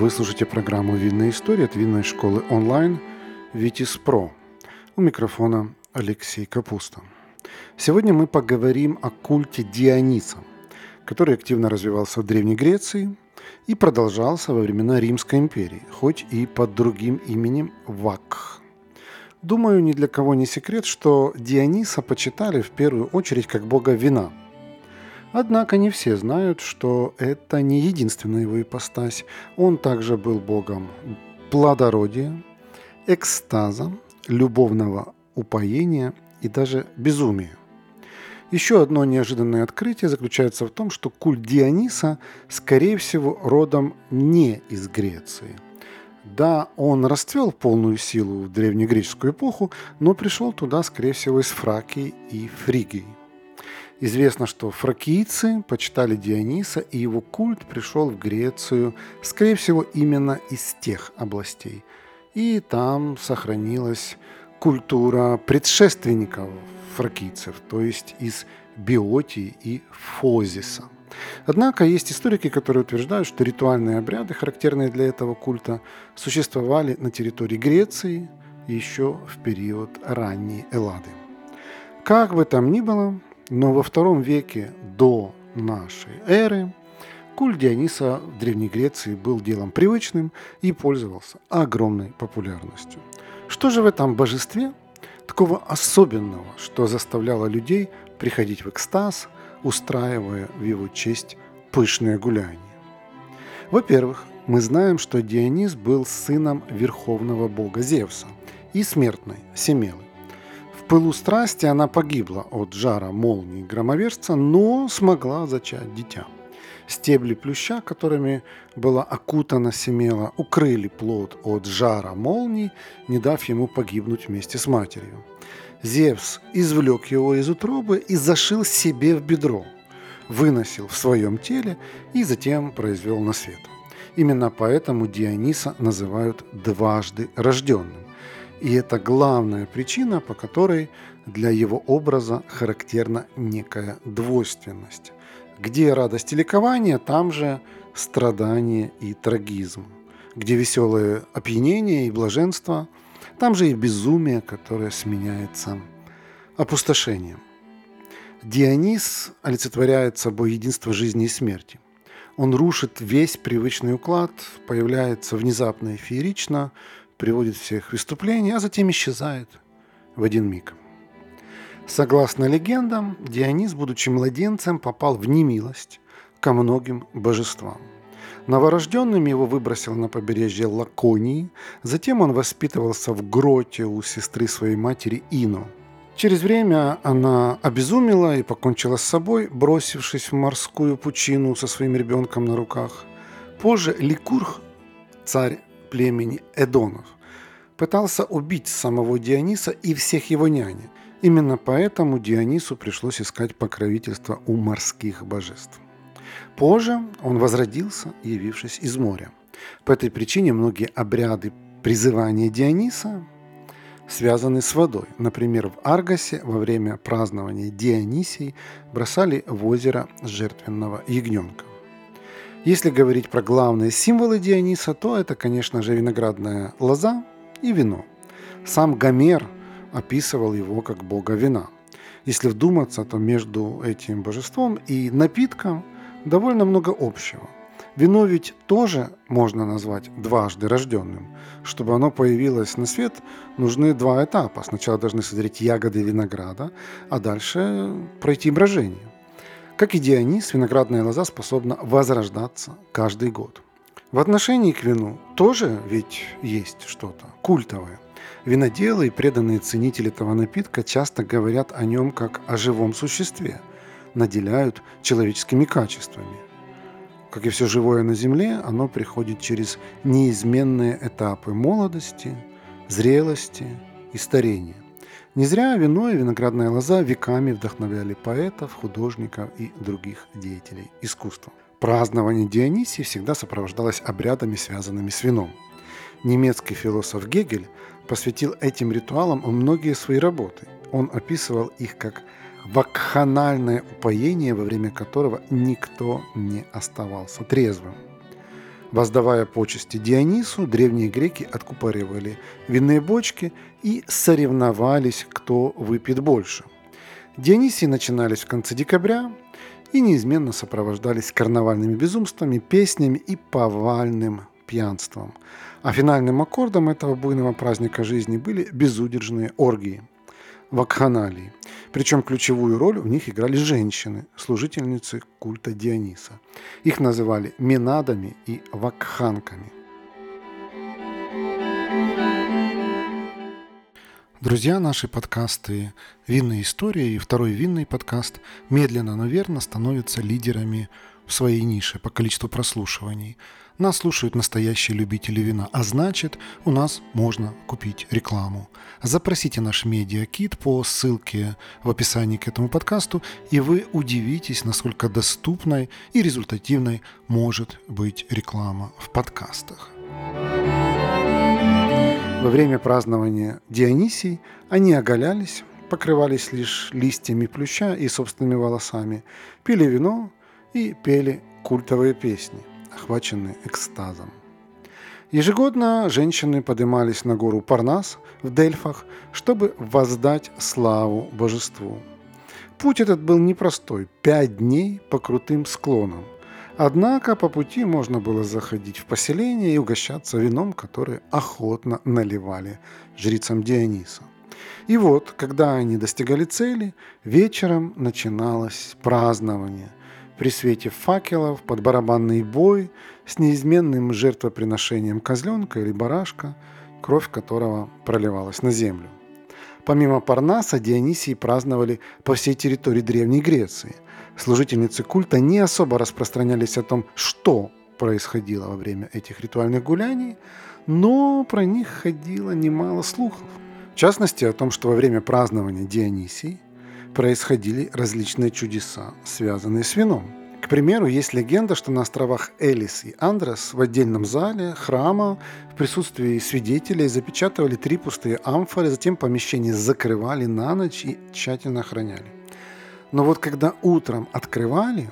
Вы слушаете программу «Винная история» от винной школы онлайн «Витис.Про». У микрофона Алексей Капуста. Сегодня мы поговорим о культе Диониса, который активно развивался в Древней Греции и продолжался во времена Римской империи, хоть и под другим именем Вакх. Думаю, ни для кого не секрет, что Диониса почитали в первую очередь как бога вина. Однако не все знают, что это не единственная его ипостась. Он также был богом плодородия, экстаза, любовного упоения и даже безумия. Еще одно неожиданное открытие заключается в том, что культ Диониса, скорее всего, родом не из Греции. Да, он расцвел в полную силу в древнегреческую эпоху, но пришел туда, скорее всего, из Фракии и Фригии. Известно, что фракийцы почитали Диониса, и его культ пришел в Грецию, скорее всего, именно из тех областей. И там сохранилась культура предшественников фракийцев, то есть из Биотии и Фозиса. Однако есть историки, которые утверждают, что ритуальные обряды, характерные для этого культа, существовали на территории Греции еще в период ранней Эллады. Как бы там ни было, но во II веке до нашей эры культ Диониса в Древней Греции был делом привычным и пользовался огромной популярностью. Что же в этом божестве такого особенного, что заставляло людей приходить в экстаз, устраивая в его честь пышные гуляния? Во-первых, мы знаем, что Дионис был сыном верховного бога Зевса и смертной Семелы. В пылу страсти она погибла от жара молнии громовержца, но смогла зачать дитя. Стебли плюща, которыми была окутана Семела, укрыли плод от жара молний, не дав ему погибнуть вместе с матерью. Зевс извлек его из утробы и зашил себе в бедро, выносил в своем теле и затем произвел на свет. Именно поэтому Диониса называют дважды рожденным. И это главная причина, по которой для его образа характерна некая двойственность. Где радость и ликование, там же страдание и трагизм. Где веселое опьянение и блаженство, там же и безумие, которое сменяется опустошением. Дионис олицетворяет собой единство жизни и смерти. Он рушит весь привычный уклад, появляется внезапно и феерично, приводит всех в выступление, а затем исчезает в один миг. Согласно легендам, Дионис, будучи младенцем, попал в немилость ко многим божествам. Новорожденным его выбросил на побережье Лаконии, затем он воспитывался в гроте у сестры своей матери Ино. Через время она обезумела и покончила с собой, бросившись в морскую пучину со своим ребенком на руках. Позже Ликург, царь племени Эдонов, пытался убить самого Диониса и всех его нянек. Именно поэтому Дионису пришлось искать покровительство у морских божеств. Позже он возродился, явившись из моря. По этой причине многие обряды призывания Диониса связаны с водой. Например, в Аргосе во время празднования Дионисий бросали в озеро жертвенного ягненка. Если говорить про главные символы Диониса, то это, конечно же, виноградная лоза и вино. Сам Гомер описывал его как бога вина. Если вдуматься, то между этим божеством и напитком довольно много общего. Вино ведь тоже можно назвать дважды рожденным. Чтобы оно появилось на свет, нужны два этапа. Сначала должны созреть ягоды винограда, а дальше пройти брожение. Как и Дионис, виноградная лоза способна возрождаться каждый год. В отношении к вину тоже ведь есть что-то культовое. Виноделы и преданные ценители этого напитка часто говорят о нем как о живом существе, наделяют человеческими качествами. Как и все живое на земле, оно приходит через неизменные этапы молодости, зрелости и старения. Не зря вино и виноградная лоза веками вдохновляли поэтов, художников и других деятелей искусства. Празднование Дионисии всегда сопровождалось обрядами, связанными с вином. Немецкий философ Гегель посвятил этим ритуалам многие свои работы. Он описывал их как вакханальное упоение, во время которого никто не оставался трезвым. Воздавая почести Дионису, древние греки откупоривали винные бочки и соревновались, кто выпьет больше. Дионисии начинались в конце декабря и неизменно сопровождались карнавальными безумствами, песнями и повальным пьянством. А финальным аккордом этого буйного праздника жизни были безудержные оргии, вакханалии. Причем ключевую роль в них играли женщины, служительницы культа Диониса. Их называли менадами и вакханками. Друзья, наши подкасты «Винные истории» и второй винный подкаст медленно, но верно становятся лидерами в своей нише по количеству прослушиваний. Нас слушают настоящие любители вина, а значит, у нас можно купить рекламу. Запросите наш медиакит по ссылке в описании к этому подкасту, и вы удивитесь, насколько доступной и результативной может быть реклама в подкастах. Во время празднования Дионисий они оголялись, покрывались лишь листьями плюща и собственными волосами, пили вино и пели культовые песни, охваченные экстазом. Ежегодно женщины поднимались на гору Парнас в Дельфах, чтобы воздать славу божеству. Путь этот был непростой – 5 дней по крутым склонам. Однако по пути можно было заходить в поселение и угощаться вином, которое охотно наливали жрицам Диониса. И вот, когда они достигали цели, вечером начиналось празднование. При свете факелов, под барабанный бой, с неизменным жертвоприношением козленка или барашка, кровь которого проливалась на землю. Помимо Парнаса, Дионисии праздновали по всей территории Древней Греции. Служительницы культа не особо распространялись о том, что происходило во время этих ритуальных гуляний, но про них ходило немало слухов. В частности, о том, что во время празднования Дионисий происходили различные чудеса, связанные с вином. К примеру, есть легенда, что на островах Элис и Андрос в отдельном зале храма в присутствии свидетелей запечатывали 3 пустые амфоры, затем помещение закрывали на ночь и тщательно охраняли. Но вот когда утром открывали,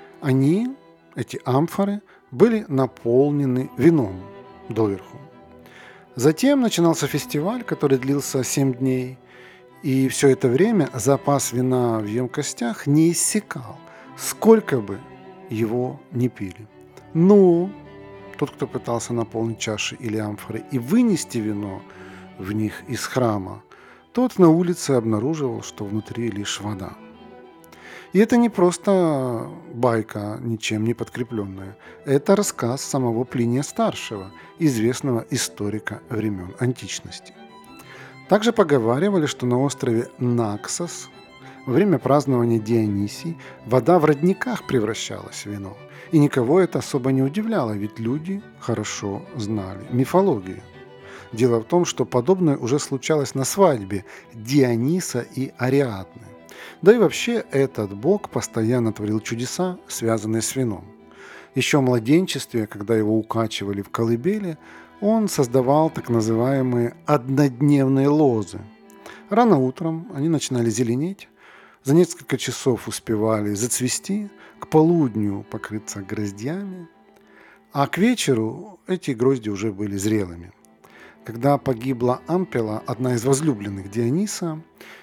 эти амфоры, были наполнены вином доверху. Затем начинался фестиваль, который длился 7 дней, и все это время запас вина в емкостях не иссякал, сколько бы его ни пили. Но тот, кто пытался наполнить чаши или амфоры и вынести вино в них из храма, тот на улице обнаруживал, что внутри лишь вода. И это не просто байка, ничем не подкрепленная. Это рассказ самого Плиния Старшего, известного историка времен античности. Также поговаривали, что на острове Наксос во время празднования Дионисий вода в родниках превращалась в вино. И никого это особо не удивляло, ведь люди хорошо знали мифологию. Дело в том, что подобное уже случалось на свадьбе Диониса и Ариадны. Да и вообще этот бог постоянно творил чудеса, связанные с вином. Еще в младенчестве, когда его укачивали в колыбели, он создавал так называемые однодневные лозы. Рано утром они начинали зеленеть, за несколько часов успевали зацвести, к полудню покрыться гроздьями, а к вечеру эти грозди уже были зрелыми. Когда погибла Ампела, одна из возлюбленных Диониса,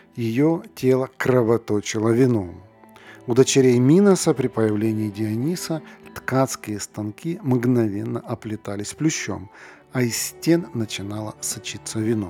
ее тело кровоточило вином. У дочерей Миноса при появлении Диониса ткацкие станки мгновенно оплетались плющом, а из стен начинало сочиться вино.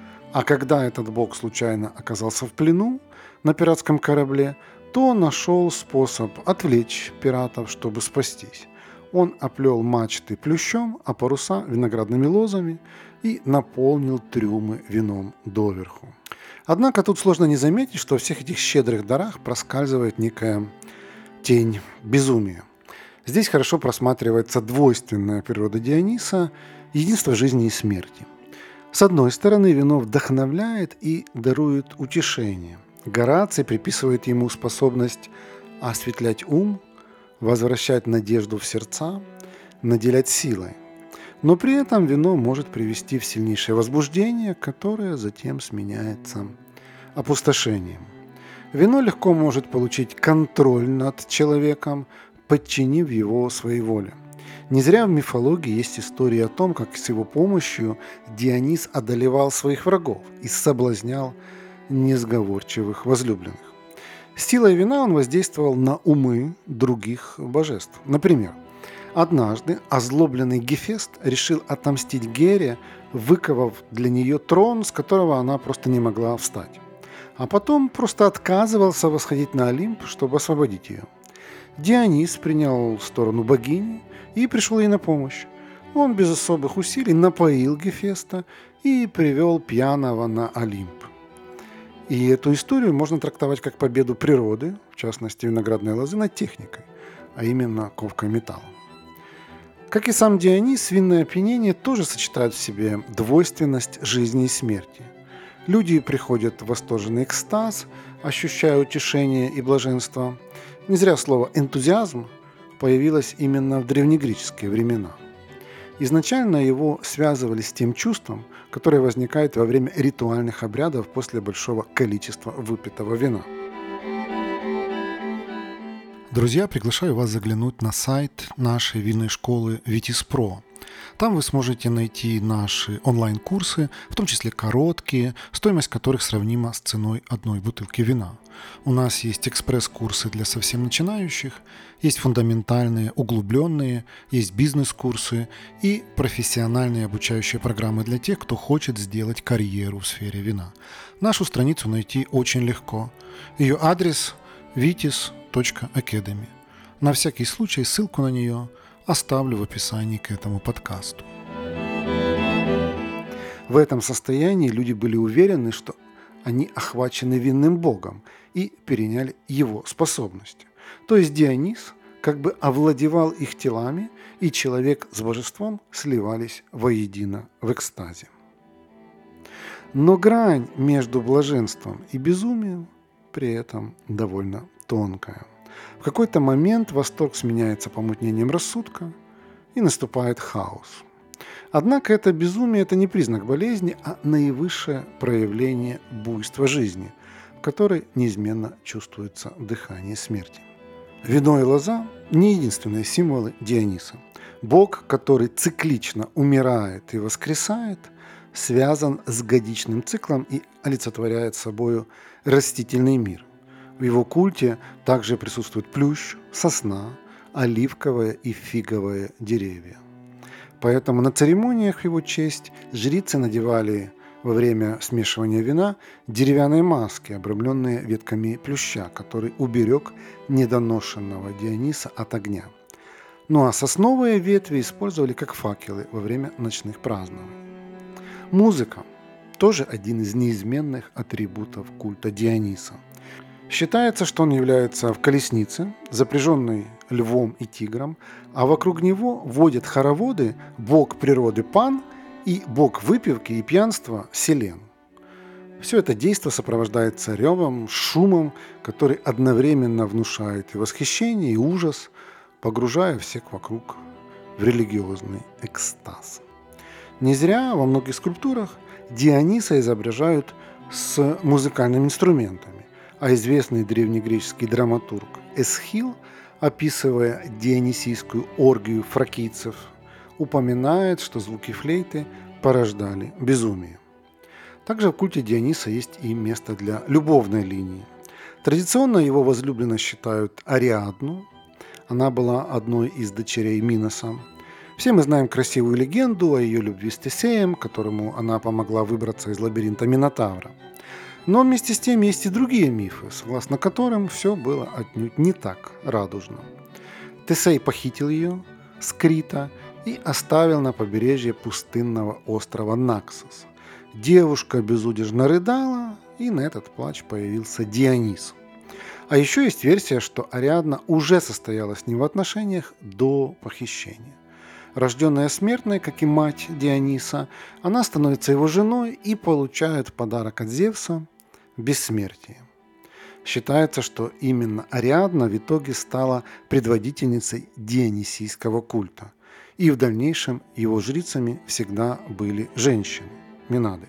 А когда этот бог случайно оказался в плену на пиратском корабле, то он нашел способ отвлечь пиратов, чтобы спастись. Он оплел мачты плющом, а паруса виноградными лозами и наполнил трюмы вином доверху. Однако тут сложно не заметить, что во всех этих щедрых дарах проскальзывает некая тень безумия. Здесь хорошо просматривается двойственная природа Диониса, единство жизни и смерти. С одной стороны, вино вдохновляет и дарует утешение. Гораций приписывает ему способность осветлять ум, возвращать надежду в сердца, наделять силой. Но при этом вино может привести в сильнейшее возбуждение, которое затем сменяется опустошением. Вино легко может получить контроль над человеком, подчинив его своей воле. Не зря в мифологии есть история о том, как с его помощью Дионис одолевал своих врагов и соблазнял несговорчивых возлюбленных. Силой вина он воздействовал на умы других божеств. Например, однажды озлобленный Гефест решил отомстить Гере, выковав для нее трон, с которого она просто не могла встать. А потом просто отказывался восходить на Олимп, чтобы освободить ее. Дионис принял сторону богини и пришел ей на помощь. Он без особых усилий напоил Гефеста и привел пьяного на Олимп. И эту историю можно трактовать как победу природы, в частности виноградной лозы, над техникой, а именно ковкой металла. Как и сам Дионис, винное опьянение тоже сочетает в себе двойственность жизни и смерти. Люди приходят в восторженный экстаз, ощущая утешение и блаженство. Не зря слово «энтузиазм» появилось именно в древнегреческие времена. Изначально его связывали с тем чувством, которое возникает во время ритуальных обрядов после большого количества выпитого вина. Друзья, приглашаю вас заглянуть на сайт нашей винной школы Vitis.Pro. Там вы сможете найти наши онлайн-курсы, в том числе короткие, стоимость которых сравнима с ценой одной бутылки вина. У нас есть экспресс-курсы для совсем начинающих, есть фундаментальные, углубленные, есть бизнес-курсы и профессиональные обучающие программы для тех, кто хочет сделать карьеру в сфере вина. Нашу страницу найти очень легко. Ее адрес vitis.academy. На всякий случай ссылку на нее оставлю в описании к этому подкасту. В этом состоянии люди были уверены, что они охвачены винным богом и переняли его способности. То есть Дионис как бы овладевал их телами, и человек с божеством сливались воедино в экстазе. Но грань между блаженством и безумием при этом довольно тонкая. В какой-то момент восторг сменяется помутнением рассудка, и наступает хаос. Однако это безумие – это не признак болезни, а наивысшее проявление буйства жизни, в которой неизменно чувствуется дыхание смерти. Вино и лоза – не единственные символы Диониса. Бог, который циклично умирает и воскресает, связан с годичным циклом и олицетворяет собою растительный мир. В его культе также присутствует плющ, сосна, оливковое и фиговое деревья. Поэтому на церемониях в его честь жрицы надевали во время смешивания вина деревянные маски, обрамленные ветками плюща, который уберег недоношенного Диониса от огня. Ну а сосновые ветви использовали как факелы во время ночных празднований. Музыка – тоже один из неизменных атрибутов культа Диониса. Считается, что он является в колеснице, запряженной львом и тигром, а вокруг него водят хороводы бог природы Пан и бог выпивки и пьянства Селен. Все это действо сопровождается ревом, шумом, который одновременно внушает и восхищение, и ужас, погружая всех вокруг в религиозный экстаз. Не зря во многих скульптурах Диониса изображают с музыкальными инструментами, а известный древнегреческий драматург Эсхил, описывая дионисийскую оргию фракийцев, упоминает, что звуки флейты порождали безумие. Также в культе Диониса есть и место для любовной линии. Традиционно его возлюбленной считают Ариадну. Она была одной из дочерей Миноса. Все мы знаем красивую легенду о ее любви с Тесеем, которому она помогла выбраться из лабиринта Минотавра. Но вместе с тем есть и другие мифы, согласно которым все было отнюдь не так радужно. Тесей похитил ее с Крита и оставил на побережье пустынного острова Наксос. Девушка безудержно рыдала, и на этот плач появился Дионис. А еще есть версия, что Ариадна уже состояла с ним в отношениях до похищения. Рожденная смертной, как и мать Диониса, она становится его женой и получает в подарок от Зевса бессмертие. Считается, что именно Ариадна в итоге стала предводительницей дионисийского культа, и в дальнейшем его жрицами всегда были женщины, Минады.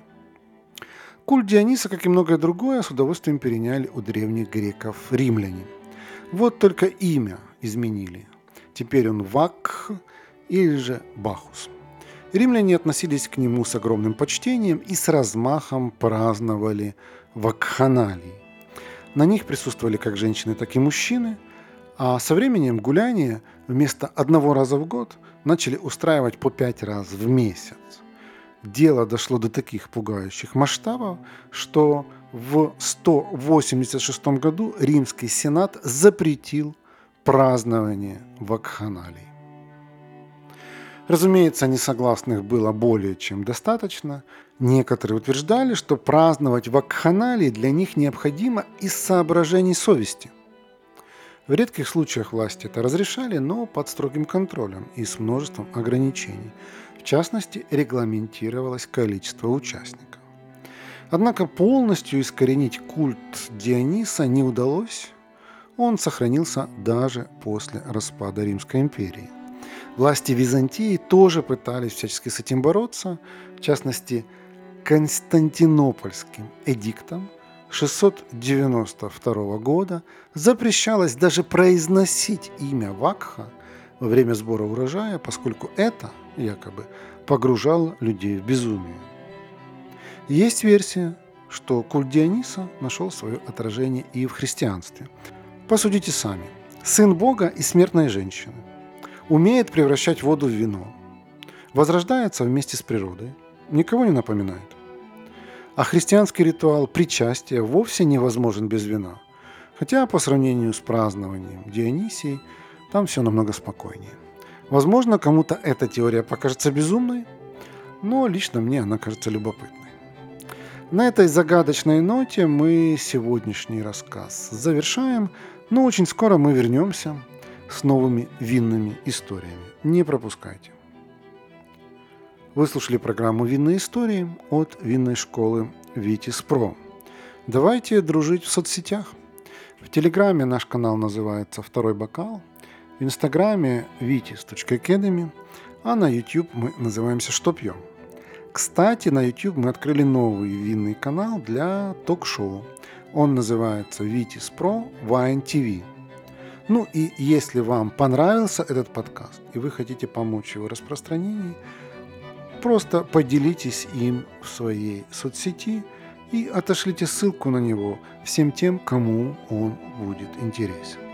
Культ Диониса, как и многое другое, с удовольствием переняли у древних греков римляне. Вот только имя изменили. Теперь он Вакх, или же Бахус. Римляне относились к нему с огромным почтением и с размахом праздновали вакханалии. На них присутствовали как женщины, так и мужчины, а со временем гуляния вместо одного раза в год начали устраивать по 5 раз в месяц. Дело дошло до таких пугающих масштабов, что в 186 году Римский Сенат запретил празднование вакханалий. Разумеется, несогласных было более чем достаточно. Некоторые утверждали, что праздновать вакханалии для них необходимо из соображений совести. В редких случаях власти это разрешали, но под строгим контролем и с множеством ограничений. В частности, регламентировалось количество участников. Однако полностью искоренить культ Диониса не удалось. Он сохранился даже после распада Римской империи. Власти Византии тоже пытались всячески с этим бороться, в частности, Константинопольским эдиктом 692 года запрещалось даже произносить имя Вакха во время сбора урожая, поскольку это якобы погружало людей в безумие. Есть версия, что культ Диониса нашел свое отражение и в христианстве. Посудите сами. Сын Бога и смертной женщины умеет превращать воду в вино, возрождается вместе с природой, никого не напоминает. А христианский ритуал причастия вовсе невозможен без вина, хотя по сравнению с празднованием Дионисии там все намного спокойнее. Возможно, кому-то эта теория покажется безумной, но лично мне она кажется любопытной. На этой загадочной ноте мы сегодняшний рассказ завершаем, но очень скоро мы вернемся с новыми винными историями. Не пропускайте. Вы слушали программу «Винные истории» от винной школы Vitis Pro. Давайте дружить в соцсетях. В Телеграме наш канал называется «Второй бокал», в Инстаграме vitis.academy, а на YouTube мы называемся «Что пьем?». Кстати, на YouTube мы открыли новый винный канал для ток-шоу. Он называется Vitis Pro Wine TV. Ну и если вам понравился этот подкаст и вы хотите помочь его распространению, просто поделитесь им в своей соцсети и отошлите ссылку на него всем тем, кому он будет интересен.